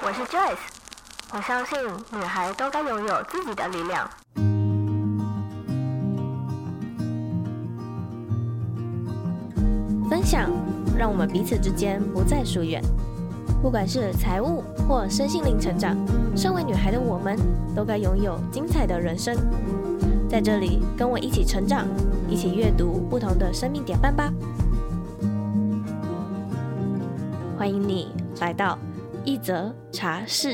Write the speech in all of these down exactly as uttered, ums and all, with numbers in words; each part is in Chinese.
我是 Joyce， 我相信女孩都该拥有自己的力量。分享让我们彼此之间不再疏远，不管是财务或身心灵成长，身为女孩的我们都该拥有精彩的人生。在这里跟我一起成长，一起阅读不同的生命典范吧。欢迎你来到一则茶室。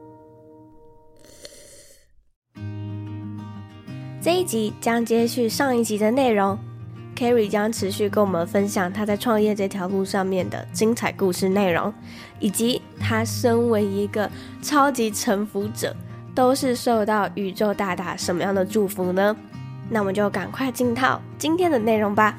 这一集将接续上一集的内容， Carrie 将持续跟我们分享她在创业这条路上面的精彩故事内容，以及她身为一个超级臣服者，都是受到宇宙大大什么样的祝福呢？那我们就赶快进到今天的内容吧。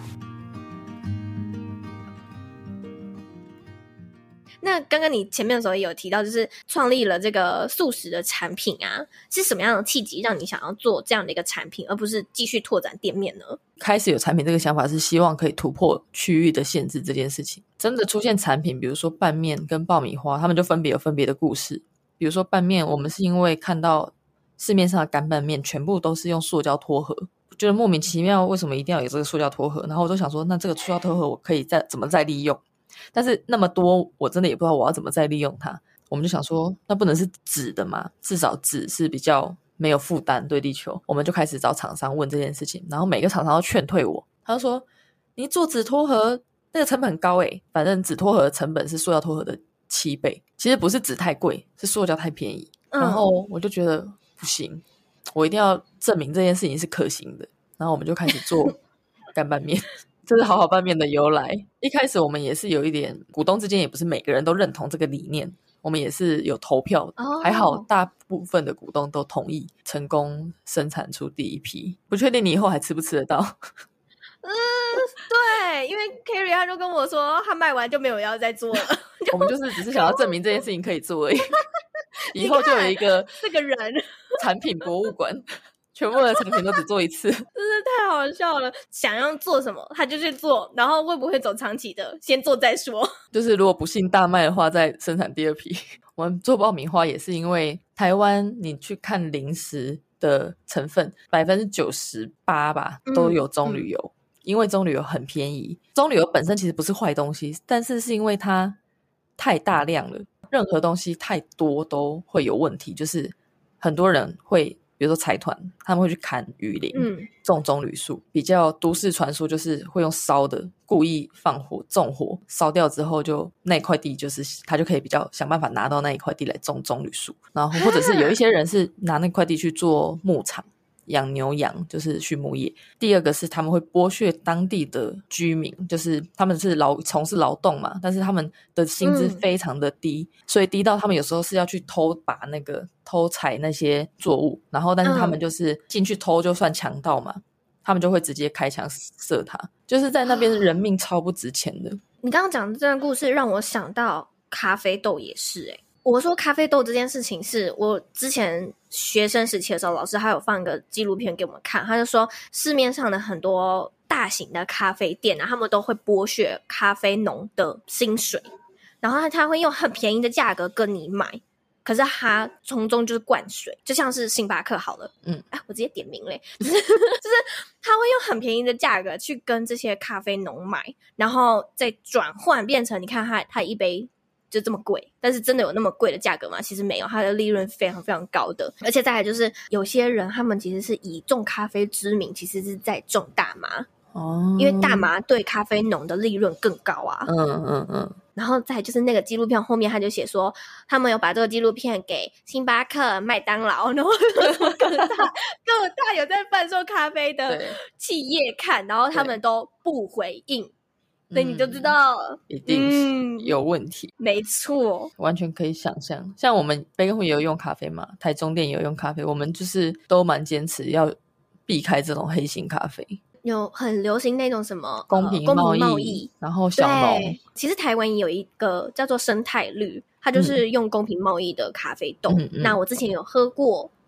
那刚刚你前面的时候也有提到，就是创立了这个素食的产品啊，是什么样的契机让你想要做这样的一个产品，而不是继续拓展店面呢？ 开始有产品这个想法是希望可以突破区域的限制这件事情。真的出现产品，比如说拌面跟爆米花，他们就分别有分别的故事。比如说拌面，我们是因为看到市面上的干拌面全部都是用塑胶托盒，觉得莫名其妙为什么一定要有这个塑胶托盒，然后我就想说那这个塑胶托盒我可以再怎么再利用，但是那么多我真的也不知道我要怎么再利用它。我们就想说那不能是纸的嘛，至少纸是比较没有负担对地球。我们就开始找厂商问这件事情，然后每个厂商都劝退我，他就说你做纸托盒那个成本很高诶，反正纸托盒的成本是塑胶托盒的七倍，其实不是纸太贵，是塑胶太便宜、嗯、然后我就觉得不行，我一定要证明这件事情是可行的，然后我们就开始做干拌面这是好好拌面的由来。一开始我们也是有一点，股东之间也不是每个人都认同这个理念，我们也是有投票、哦、还好大部分的股东都同意，成功生产出第一批。不确定你以后还吃不吃得到嗯，对，因为 Carrie 他就跟我说他卖完就没有要再做了我们就是只是想要证明这件事情可以做而已以后就有一个这个人产品博物馆全部的产品都只做一次真是太好笑了，想要做什么他就去做，然后会不会走长期的先做再说， 就是如果不幸大卖的话再生产第二批。我们做爆米花也是因为台湾你去看零食的成分 百分之九十八 吧都有棕榈油、嗯嗯，因为棕榈油很便宜。棕榈油本身其实不是坏东西，但是是因为它太大量了，任何东西太多都会有问题，就是很多人会比如说财团他们会去砍雨林、嗯、种棕榈树，比较都市传说就是会用烧的，故意放火纵火，烧掉之后就那块地就是他就可以比较想办法拿到那一块地来种棕榈树，然后或者是有一些人是拿那块地去做牧场养牛羊，就是畜牧业。第二个是他们会剥削当地的居民，就是他们是劳从事劳动嘛，但是他们的薪资非常的低、嗯、所以低到他们有时候是要去偷把那个偷采那些作物，然后但是他们就是进去偷就算强盗嘛、嗯、他们就会直接开枪射他，就是在那边人命超不值钱的。 你刚刚讲的这段故事让我想到咖啡豆也是耶、欸我说咖啡豆这件事情是我之前学生时期的时候，老师还有放一个纪录片给我们看，他就说市面上的很多大型的咖啡店啊，他们都会剥削咖啡农的薪水，然后他会用很便宜的价格跟你买，可是他从中就是灌水，就像是星巴克好了，嗯，哎，我直接点名嘞，就是就是他会用很便宜的价格去跟这些咖啡农买，然后再转换变成你看他他一杯就这么贵，但是真的有那么贵的价格吗？其实没有，它的利润非常非常高的。而且再来就是有些人他们其实是以种咖啡知名，其实是在种大麻哦，因为大麻对咖啡农的利润更高啊。嗯嗯嗯。然后再来就是那个纪录片后面他就写说他们有把这个纪录片给星巴克、麦当劳然后各大各大有在贩售咖啡的企业看，然后他们都不回应，所以你就知道、嗯、 一定是有问题、嗯、 没错， 完全可以想象。像我们贝根户也有用咖啡嘛，台中店也有用咖啡，我们就是都蛮坚持要避开这种黑心咖啡。 有很流行那种什么公平贸易、呃、贸易然后小农， 其实台湾也有一个叫做生态绿，它就是用公平贸易的咖啡豆、嗯、那我之前有喝过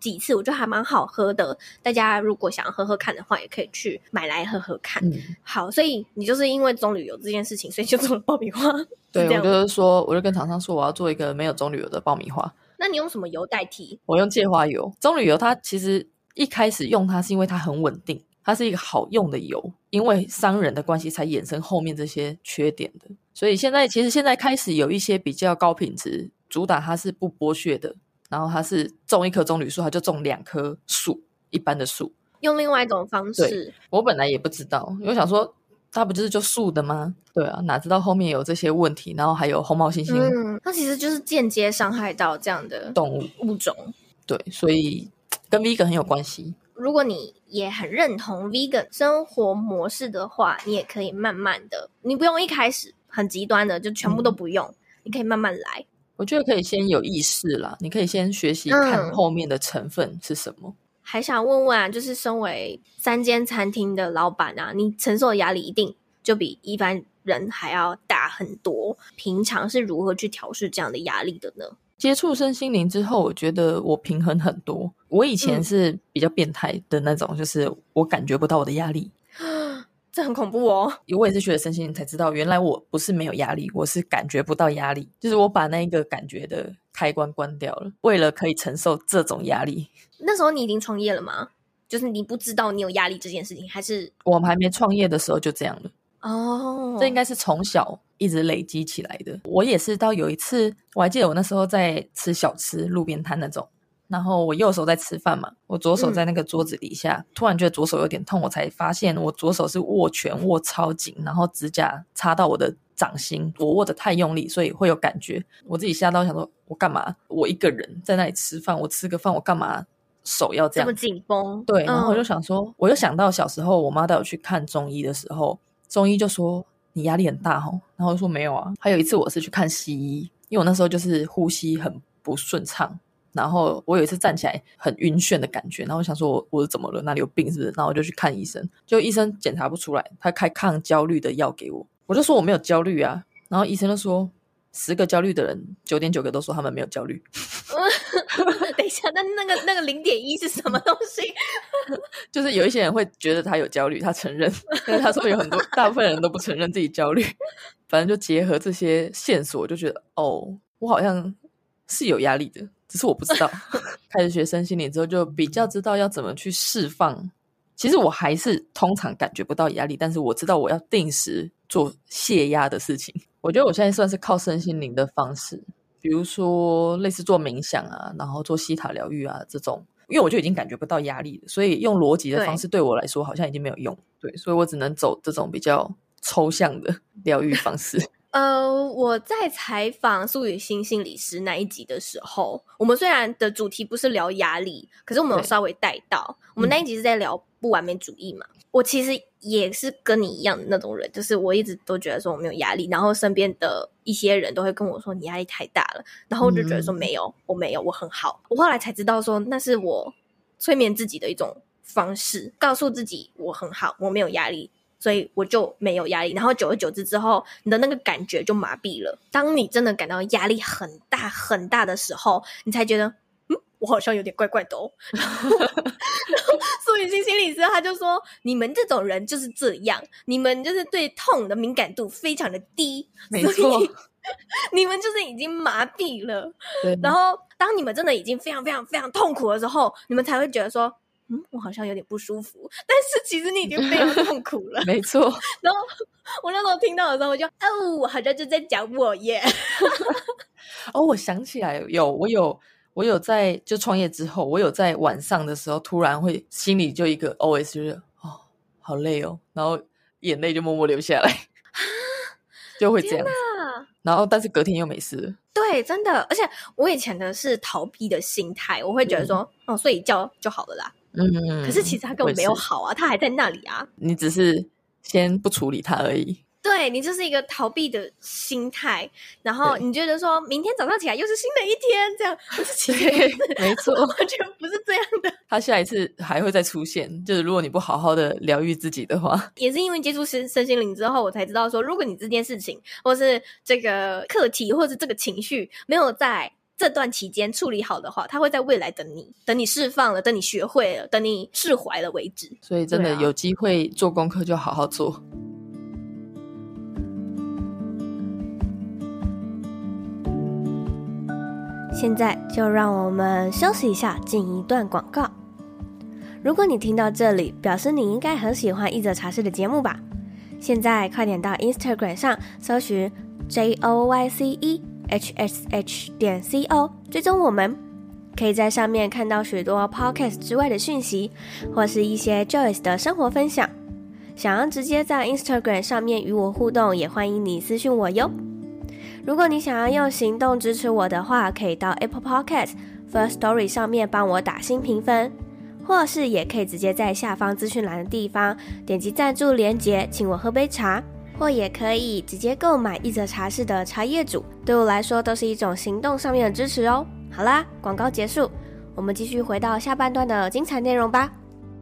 几次，我觉得还蛮好喝的，大家如果想要喝喝看的话也可以去买来喝喝看、嗯、好，所以你就是因为棕榈油这件事情所以就做了爆米花。 对，我就是说我就跟厂商说我要做一个没有棕榈油的爆米花。 那你用什么油代替？ 我用芥花油。棕榈油它其实一开始用它是因为它很稳定，它是一个好用的油，因为商人的关系才衍生后面这些缺点的。所以现在其实现在开始有一些比较高品质，主打它是不剥削的，然后它是种一棵棕榈树它就种两棵树，一般的树， 用另外一种方式。 我本来也不知道，因为我想说它不就是就树的吗？对啊，哪知道后面有这些问题，然后还有红毛猩猩， 嗯，它其实就是间接伤害到这样的动物物种。 对，所以跟 vegan 很有关系。 如果你也很认同 vegan 生活模式的话，你也可以慢慢的，你不用一开始很极端的就全部都不用、嗯、你可以慢慢来。 我觉得可以先有意识啦，你可以先学习看后面的成分是什么、嗯、 还想问问啊，就是身为三间餐厅的老板啊，你承受的压力一定就比一般人还要大很多，平常是如何去调试这样的压力的呢？ 接触身心灵之后，我觉得我平衡很多。我以前是比较变态的那种、嗯、就是我感觉不到我的压力， 这很恐怖哦。 我也是学了身心灵才知道，原来我不是没有压力，我是感觉不到压力，就是我把那个感觉的开关关掉了，为了可以承受这种压力。 那时候你已经创业了吗？就是你不知道你有压力这件事情，还是我们还没创业的时候就这样了？ 哦， 这应该是从小一直累积起来的。我也是到有一次，我还记得我那时候在吃小吃，路边摊那种，然后我右手在吃饭嘛，我左手在那个桌子底下、嗯、突然觉得左手有点痛，我才发现我左手是握拳握超紧，然后指甲插到我的掌心，我握得太用力，所以会有感觉。我自己吓到想说我干嘛，我一个人在那里吃饭，我吃个饭我干嘛手要这样这么紧绷？ 对，然后我就想说、嗯、我就想到小时候我妈带我去看中医的时候，中医就说你压力很大齁，然后我说没有啊。还有一次我是去看西医，因为我那时候就是呼吸很不顺畅，然后我有一次站起来很晕眩的感觉，然后我想说我我怎么了，哪里有病是不是？然后我就去看医生，就医生检查不出来，他开抗焦虑的药给我，我就说我没有焦虑啊，然后医生就说十个焦虑的人九点九个都说他们没有焦虑。 等一下，那那个那个零点一是什么东西？ 就是有一些人会觉得他有焦虑，他承认，但是他说有很多大部分人都不承认自己焦虑。反正就结合这些线索，就觉得哦，我好像是有压力的，只是我不知道。开始学身心灵之后，就比较知道要怎么去释放。其实我还是通常感觉不到压力，但是我知道我要定时做泄压的事情。我觉得我现在算是靠身心灵的方式，比如说类似做冥想啊，然后做西塔疗愈啊这种，因为我就已经感觉不到压力了，所以用逻辑的方式对我来说好像已经没有用。 对, 对，所以我只能走这种比较抽象的疗愈方式。 呃，我在采访苏雨欣心理师那一集的时候，我们虽然的主题不是聊压力，可是我们有稍微带到，我们那一集是在聊不完美主义嘛、嗯、我其实也是跟你一样的那种人，就是我一直都觉得说我没有压力，然后身边的一些人都会跟我说你压力太大了，然后我就觉得说没有、嗯、我没有，我很好。我后来才知道说那是我催眠自己的一种方式，告诉自己我很好，我没有压力，所以我就没有压力，然后久而久之之后你的那个感觉就麻痹了。当你真的感到压力很大很大的时候，你才觉得嗯，我好像有点怪怪的哦。然后苏雨欣心理师他就说你们这种人就是这样，你们就是对痛的敏感度非常的低， 没错， 你们就是已经麻痹了。然后当你们真的已经非常非常非常痛苦的时候，你们才会觉得说嗯，我好像有点不舒服，但是其实你已经非常痛苦了。 没错。 然后我那时候听到的时候，我就哦，我好像就在讲我耶。 哦，我想起来有，我有，我有在就创业之后，我有在晚上的时候，突然会心里就一个 O S 就是哦，好累哦，然后眼泪就默默流下来，就会这样子。然后但是隔天又没事了。 对，真的，而且我以前的是逃避的心态，我会觉得说、嗯、哦，睡一觉就好了啦。嗯，可是其实他根本没有好啊，他还在那里啊。 你只是先不处理他而已。 对，你就是一个逃避的心态，然后你觉得说明天早上起来又是新的一天，这样。可是其实没错， 完全不是这样的。 他下一次还会再出现，就是如果你不好好的疗愈自己的话。 也是因为接触身身心灵之后，我才知道说，如果你这件事情或是这个课题或是这个情绪没有在这段期间处理好的话，它会在未来等你，等你释放了，等你学会了，等你释怀了为止。 所以真的有机会做功课就好好做。 现在就让我们休息一下，进一段广告。如果你听到这里，表示你应该很喜欢一则茶室的节目吧？现在快点到 Instagram 上搜寻 J O Y C E H S H 点 C O 追踪我们，可以在上面看到许多 podcast 之外的讯息，或是一些 Joyce 的生活分享。想要直接在 Instagram 上面与我互动，也欢迎你私讯我哟。如果你想要用行动支持我的话，可以到 Apple Podcast、Firstory 上面帮我打星评分，或是也可以直接在下方资讯栏的地方点击赞助连结，请我喝杯茶，或也可以直接购买一则茶室的茶叶组，对我来说都是一种行动上面的支持哦。好啦，广告结束，我们继续回到下半段的精彩内容吧。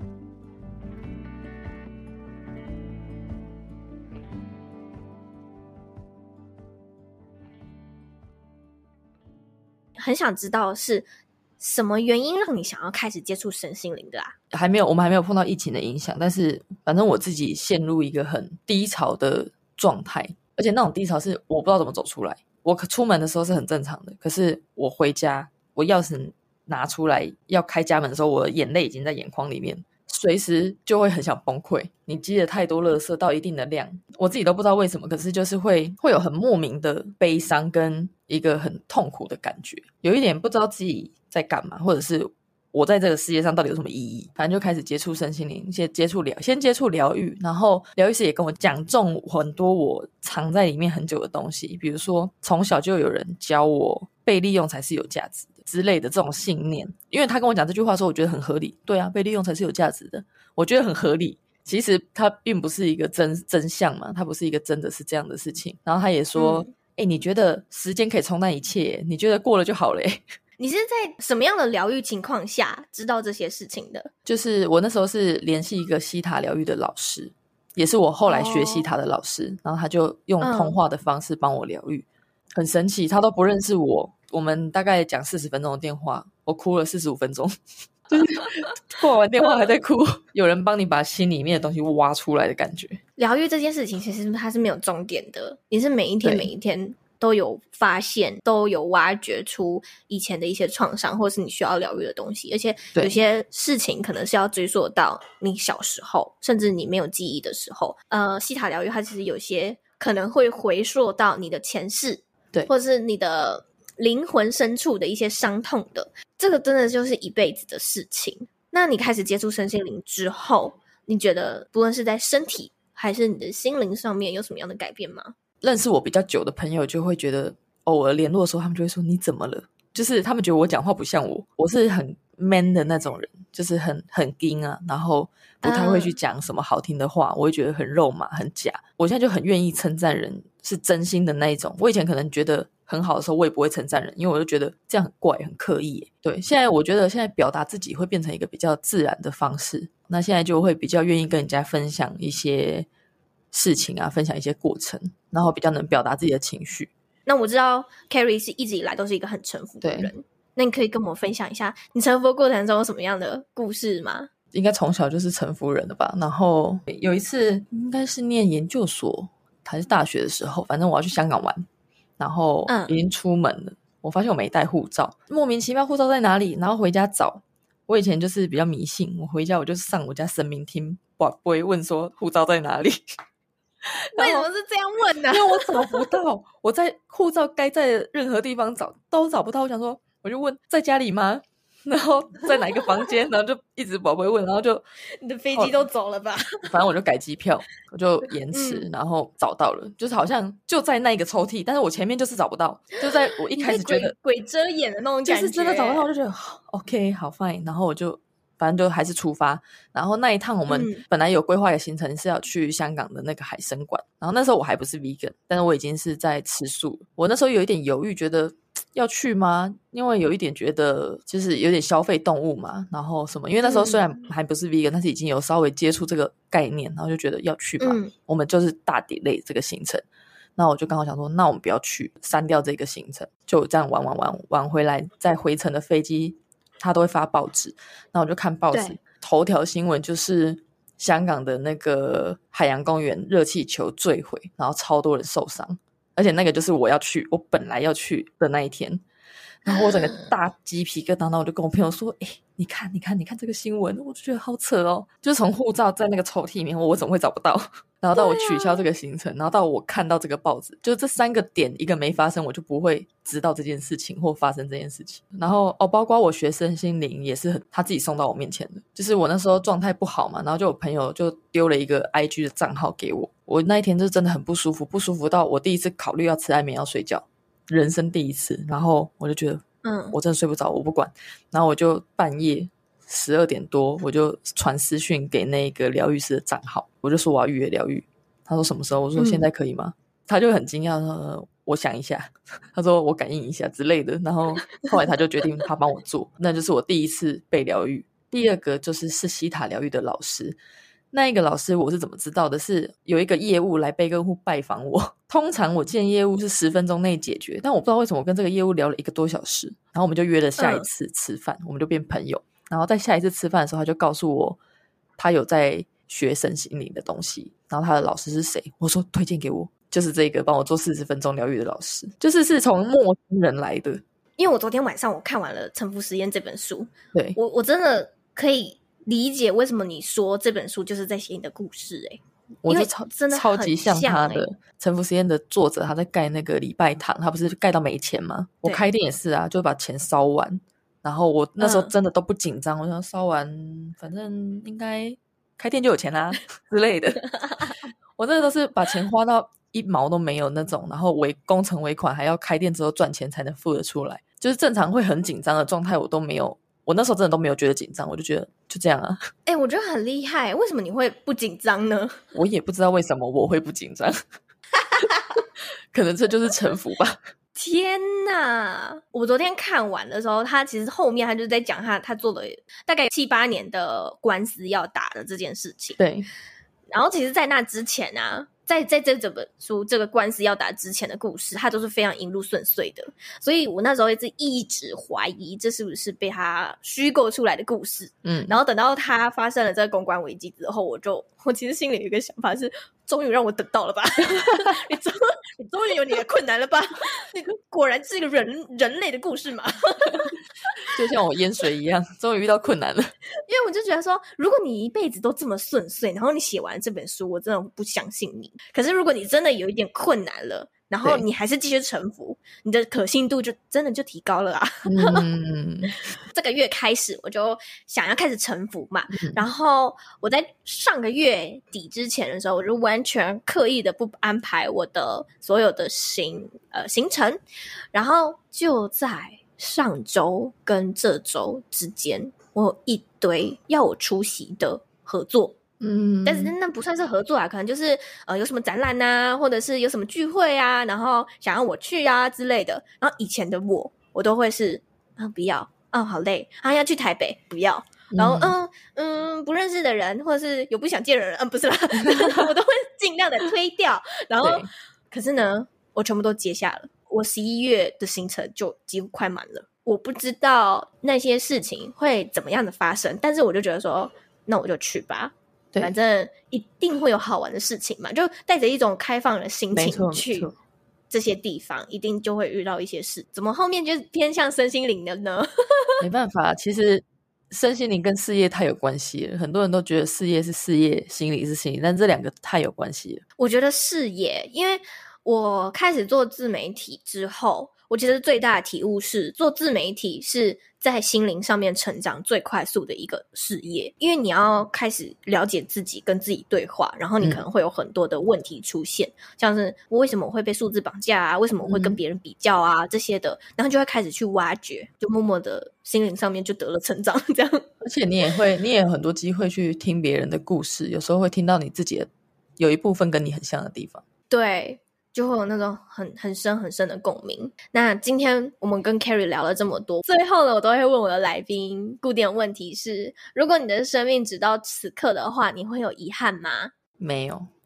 很想知道是什么原因让你想要开始接触身心灵的啊？ 还没有，我们还没有碰到疫情的影响，但是反正我自己陷入一个很低潮的状态，而且那种低潮是我不知道怎么走出来。我出门的时候是很正常的，可是我回家，我钥匙拿出来要开家门的时候，我的眼泪已经在眼眶里面，随时就会很想崩溃。你积了太多垃圾到一定的量，我自己都不知道为什么，可是就是会会有很莫名的悲伤跟一个很痛苦的感觉，有一点不知道自己在干嘛，或者是我在这个世界上到底有什么意义。反正就开始接触身心灵，先接触疗先接触疗愈，然后疗愈师也跟我讲中很多我藏在里面很久的东西，比如说从小就有人教我被利用才是有价值的之类的这种信念。因为他跟我讲这句话的时候，我觉得很合理，对啊，被利用才是有价值的，我觉得很合理。其实它并不是一个真真相嘛，它不是一个真的是这样的事情。然后他也说、嗯欸、你觉得时间可以冲淡一切，你觉得过了就好了耶。 你是在什么样的疗愈情况下知道这些事情的？ 就是我那时候是联系一个西塔疗愈的老师，也是我后来学西塔的老师、哦、然后他就用通话的方式帮我疗愈、嗯、很神奇，他都不认识我，我们大概讲四十分钟的电话，我哭了四十五分钟就是挂完电话还在哭有人帮你把心里面的东西挖出来的感觉。 疗愈这件事情其实它是没有终点的，你是每一天每一天都有发现，都有挖掘出以前的一些创伤，或是你需要疗愈的东西，而且有些事情可能是要追溯到你小时候，甚至你没有记忆的时候。呃，西塔疗愈它其实有些可能会回溯到你的前世，对，或者是你的灵魂深处的一些伤痛的，这个真的就是一辈子的事情。那你开始接触身心灵之后，你觉得不论是在身体还是你的心灵上面有什么样的改变吗？ 认识我比较久的朋友就会觉得，偶尔联络的时候他们就会说你怎么了，就是他们觉得我讲话不像我，我是很 man 的那种人，就是很很硬啊，然后不太会去讲什么好听的话、uh. 我会觉得很肉麻很假。我现在就很愿意称赞人，是真心的那一种。我以前可能觉得很好的时候我也不会称赞人，因为我就觉得这样很怪很刻意耶。对，现在我觉得现在表达自己会变成一个比较自然的方式，那现在就会比较愿意跟人家分享一些事情啊，分享一些过程，然后比较能表达自己的情绪。 那我知道 Carrie 是一直以来都是一个很臣服的人，那你可以跟我分享一下你臣服的过程中有什么样的故事吗？ 应该从小就是臣服人的吧。然后有一次应该是念研究所还是大学的时候，反正我要去香港玩，然后已经出门了、嗯、我发现我没带护照，莫名其妙护照在哪里，然后回家找。我以前就是比较迷信，我回家我就上我家神明厅不会问说护照在哪里为什么是这样问呢？ 因为我找不到，我在护照该在的任何地方找都找不到。我想说我就问在家里吗，然后在哪一个房间然后就一直宝贝问，然后就你的飞机都走了吧、 哦、反正我就改机票，我就延迟、嗯、然后找到了，就是好像就在那个抽屉，但是我前面就是找不到，就在我一开始觉得鬼, 鬼遮眼的那种感觉， 就是真的找不到，我就觉得 OK 好 fine， 然后我就反正就还是出发。然后那一趟我们本来有规划的行程是要去香港的那个海参馆，然后那时候我还不是 vegan， 但是我已经是在吃素。我那时候有一点犹豫，觉得要去吗？因为有一点觉得就是有点消费动物嘛，然后什么，因为那时候虽然还不是 vegan、嗯、但是已经有稍微接触这个概念，然后就觉得要去吧、嗯、我们就是大delay这个行程。 那我就刚好想说那我们不要去，删掉这个行程，就这样玩玩玩玩回来，在回程的飞机他都会发报纸，那我就看报纸，头条新闻就是香港的那个海洋公园热气球坠毁，然后超多人受伤，而且那个就是我要去我本来要去的那一天，然后我整个大鸡皮疙瘩，然后我就跟我朋友说诶、欸、你看你看你看这个新闻，我就觉得好扯哦，就是从护照在那个抽屉里面我怎么会找不到，然后到我取消这个行程、啊、然后到我看到这个报纸，就这三个点一个没发生我就不会知道这件事情或发生这件事情。然后哦，包括我学身心灵也是很他自己送到我面前的，就是我那时候状态不好嘛，然后就有朋友就丢了一个 I G 的账号给我，我那一天就真的很不舒服，不舒服到我第一次考虑要吃安眠药睡觉，人生第一次，然后我就觉得嗯，我真的睡不着，我不管，然后我就半夜十二点多我就传私讯给那个疗愈师的账号，我就说我要预约疗愈，他说什么时候，我说现在可以吗、嗯、他就很惊讶说我想一下，他说我感应一下之类的，然后后来他就决定他帮我做那就是我第一次被疗愈。第二个就是是西塔疗愈的老师，那一个老师我是怎么知道的，是有一个业务来贝根户拜访我，通常我见业务是十分钟内解决，但我不知道为什么我跟这个业务聊了一个多小时，然后我们就约了下一次吃饭、嗯、我们就变朋友，然后在下一次吃饭的时候他就告诉我他有在学身心灵的东西，然后他的老师是谁，我说推荐给我，就是这个帮我做四十分钟疗愈的老师，就是是从陌生人来的。 因为我昨天晚上我看完了《臣服实验》这本书， 对， 我我真的可以理解为什么你说这本书就是在写你的故事、欸、 我就超真的超级像他的欸、 臣服实验的作者，他在盖那个礼拜堂，他不是盖到没钱吗？我开店也是啊，就把钱烧完，然后我那时候真的都不紧张、嗯、我想烧完反正应该开店就有钱啦之类的我真的都是把钱花到一毛都没有那种，然后尾工程尾款还要开店之后赚钱才能付得出来，就是正常会很紧张的状态我都没有，我那时候真的都没有觉得紧张，我就觉得就这样啊。 哎、欸，我觉得很厉害，为什么你会不紧张呢？ 我也不知道为什么我会不紧张可能这就是臣服吧。 天哪，我昨天看完的时候，他其实后面他就在讲他他做了大概七八年的官司要打的这件事情。 对， 然后其实在那之前啊，在在这本书这个官司要打之前的故事，他都是非常一路顺遂的，所以我那时候一直一直怀疑这是不是被他虚构出来的故事。嗯，然后等到他发生了这个公关危机之后，我就我其实心里有一个想法是，终于让我等到了吧你终你终于有你的困难了吧你果然是一个人人类的故事嘛就像我淹水一样，终于遇到困难了。 因为我就觉得说，如果你一辈子都这么顺遂，然后你写完这本书，我真的不相信你。可是如果你真的有一点困难了，然后你还是继续臣服，你的可信度就真的就提高了啊。嗯这个月开始我就想要开始臣服嘛、嗯、然后我在上个月底之前的时候，我就完全刻意的不安排我的所有的行呃行程，然后就在上周跟这周之间，我有一堆要我出席的合作，嗯，但是那不算是合作啊，可能就是呃有什么展览啊，或者是有什么聚会啊，然后想要我去啊之类的。然后以前的我，我都会是啊不要，啊好累，啊要去台北不要，然后嗯嗯不认识的人或者是有不想见的人，嗯不是啦，我都会尽量的推掉。然后可是呢，我全部都接下了。我十一月的行程就几乎快满了，我不知道那些事情会怎么样的发生，但是我就觉得说那我就去吧，反正一定会有好玩的事情嘛，就带着一种开放的心情去这些地方，一定就会遇到一些事。怎么后面就是偏向身心灵的呢？ 没办法，其实身心灵跟事业太有关系了，很多人都觉得事业是事业，心理是心理，但这两个太有关系了。 我觉得事业，因为我开始做自媒体之后，我其实最大的体悟是，做自媒体是在心灵上面成长最快速的一个事业，因为你要开始了解自己，跟自己对话，然后你可能会有很多的问题出现、嗯、像是我为什么我会被数字绑架啊，为什么我会跟别人比较啊、嗯、这些的，然后就会开始去挖掘，就默默的心灵上面就得了成长这样。 而且你也会你也有很多机会去听别人的故事，有时候会听到你自己的有一部分跟你很像的地方， 对，就会有那种很很深很深的共鸣。那今天我们跟 Carrie 聊了这么多，最后呢，我都会问我的来宾固定的问题是，如果你的生命直到此刻的话，你会有遗憾吗？ 没有，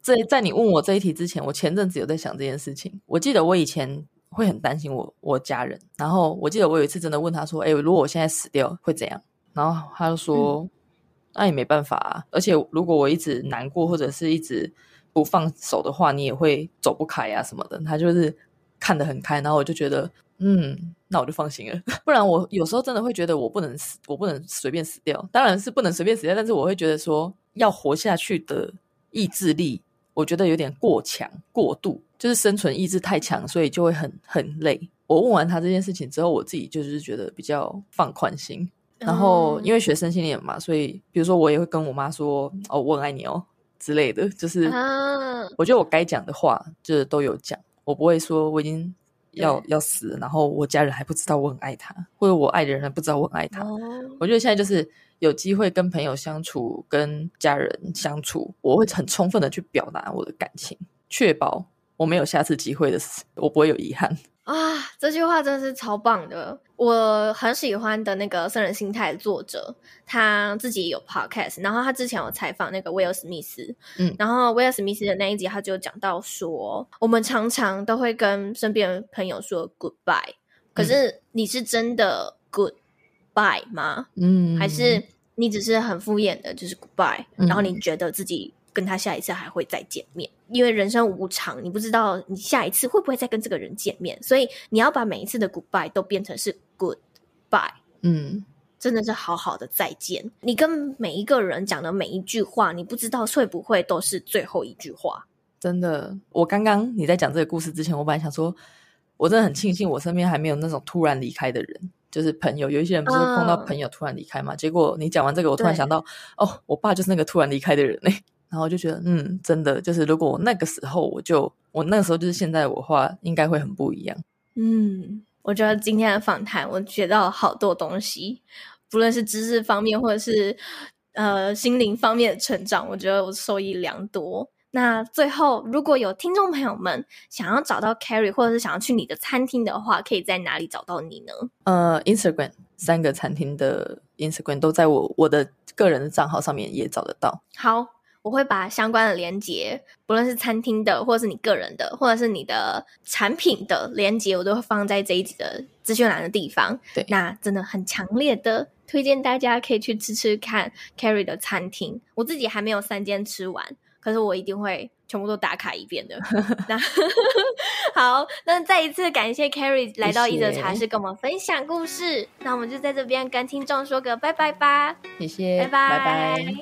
在在你问我这一题之前，我前阵子有在想这件事情。我记得我以前会很担心我我家人，然后我记得我有一次真的问他说，哎、欸，如果我现在死掉会怎样？然后他就说、嗯、那也没办法啊，而且如果我一直难过或者是一直不放手的话，你也会走不开啊什么的。他就是看得很开，然后我就觉得嗯，那我就放心了。不然我有时候真的会觉得我不能死，我不能随便死掉。当然是不能随便死掉，但是我会觉得说要活下去的意志力我觉得有点过强过度，就是生存意志太强，所以就会很很累。我问完他这件事情之后，我自己就是觉得比较放宽心。然后因为学身心灵嘛，所以比如说我也会跟我妈说哦，我很爱你哦之类的，就是我觉得我该讲的话就是都有讲，我不会说我已经要要死了，然后我家人还不知道我很爱他，或者我爱的人还不知道我很爱他、哦、我觉得现在就是有机会跟朋友相处跟家人相处，我会很充分的去表达我的感情，确保我没有下次机会的事，我不会有遗憾啊。这句话真的是超棒的。我很喜欢的那个圣人心态的作者，他自己有 podcast， 然后他之前有采访那个威尔史密斯，嗯，然后威尔史密斯的那一集他就讲到说，我们常常都会跟身边的朋友说 goodbye， 可是你是真的 goodbye 吗？嗯，还是你只是很敷衍的就是 goodbye、嗯、然后你觉得自己跟他下一次还会再见面，因为人生无常，你不知道你下一次会不会再跟这个人见面，所以你要把每一次的 goodbye 都变成是 goodbye， 嗯，真的是好好的再见。你跟每一个人讲的每一句话，你不知道会不会都是最后一句话。 真的，我刚刚你在讲这个故事之前，我本来想说我真的很庆幸我身边还没有那种突然离开的人，就是朋友，有一些人不是碰到朋友突然离开嘛、嗯、结果你讲完这个我突然想到哦，我爸就是那个突然离开的人耶、欸然后就觉得嗯，真的就是如果我那个时候我就我那个时候就是现在我话应该会很不一样。 嗯，我觉得今天的访谈我学到好多东西，不论是知识方面或者是呃心灵方面的成长，我觉得我受益良多。那最后如果有听众朋友们想要找到 Carrie 或者是想要去你的餐厅的话，可以在哪里找到你呢？ 呃 Instagram 三个餐厅的 Instagram 都在我我的个人的账号上面也找得到。 好，我会把相关的连结，不论是餐厅的或者是你个人的或者是你的产品的连结，我都会放在这一集的资讯栏的地方。对，那真的很强烈的推荐大家可以去吃吃看 Carrie 的餐厅，我自己还没有三间吃完，可是我一定会全部都打卡一遍的那好，那再一次感谢 Carrie 来到一则茶室跟我们分享故事，那我们就在这边跟听众说个拜拜吧。 谢谢， 拜拜， 拜拜。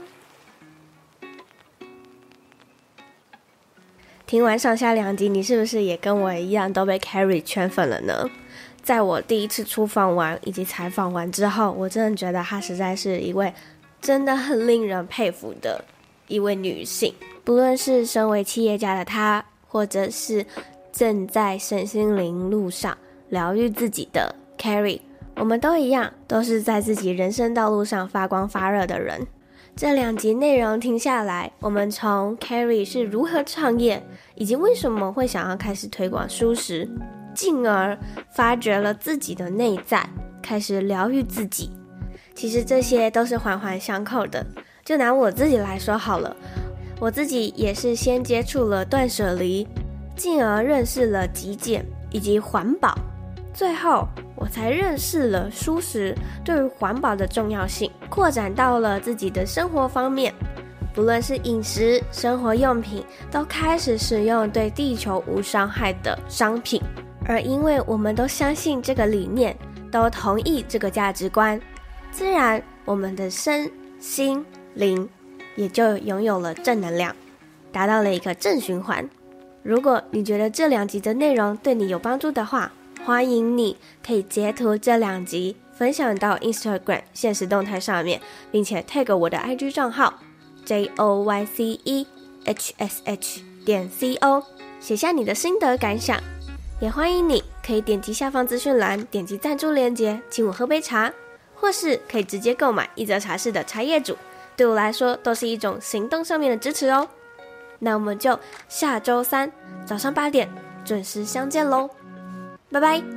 听完上下两集，你是不是也跟我一样都被 Carrie 圈粉了呢？在我第一次出访完以及采访完之后，我真的觉得她实在是一位真的很令人佩服的一位女性。不论是身为企业家的她，或者是正在身心灵路上疗愈自己的 Carrie， 我们都一样，都是在自己人生道路上发光发热的人。这两集内容听下来，我们从 Carrie 是如何创业，以及为什么会想要开始推广蔬食，进而发掘了自己的内在，开始疗愈自己。其实这些都是环环相扣的。就拿我自己来说好了，我自己也是先接触了断舍离，进而认识了极简以及环保，最后我才认识了蔬食对于环保的重要性，扩展到了自己的生活方面，不论是饮食、生活用品，都开始使用对地球无伤害的商品。而因为我们都相信这个理念，都同意这个价值观，自然我们的身心灵也就拥有了正能量，达到了一个正循环。如果你觉得这两集的内容对你有帮助的话，欢迎你可以截图这两集分享到 Instagram 限时动态上面，并且 tag 我的 I G 账号 J O Y C E H S H 点 C O， 写下你的心得感想。也欢迎你可以点击下方资讯栏，点击赞助链接，请我喝杯茶，或是可以直接购买一则茶室的茶叶组，对我来说都是一种行动上面的支持哦。那我们就下周三早上八点准时相见咯，拜拜。